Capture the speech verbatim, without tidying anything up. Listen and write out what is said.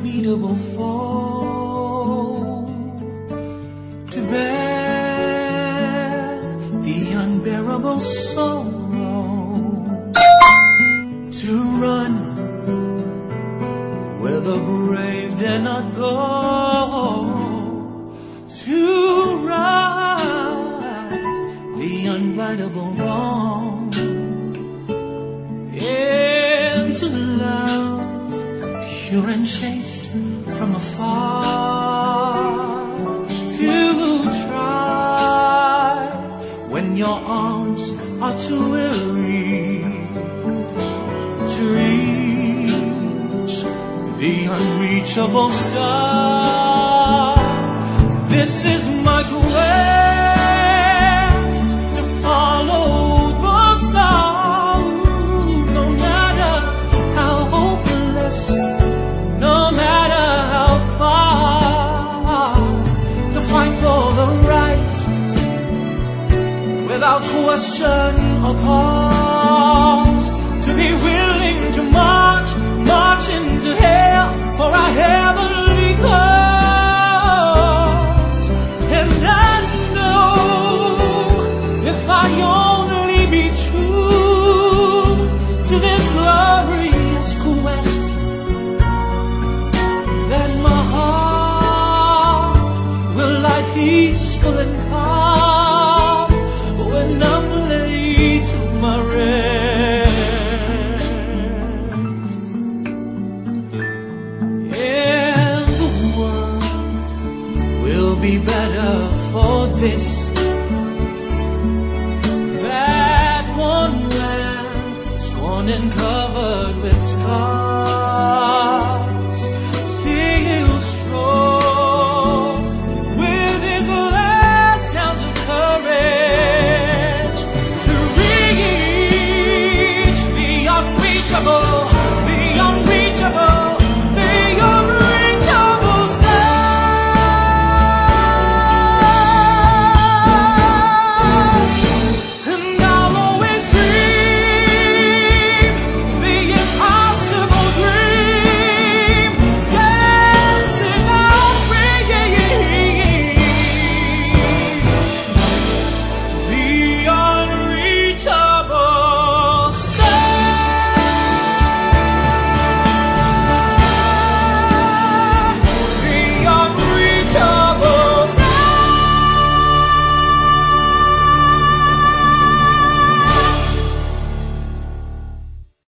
unbeatable foe to bear the unbearable sorrow, to run where the brave dare not go, to right the unrightable wrong, and to love pure and chaste from afar, to try when your arms are too weary to reach the unreachable star. This is my quest to follow the star, no matter how hopeless, no matter how far, to fight for the right without question or pause, to be willing to march, march into hell for our heavenly cause. And I know if I only be true to this glorious quest, then my heart will lie peaceful and calm when I'm laid to my rest. And the world will be better for this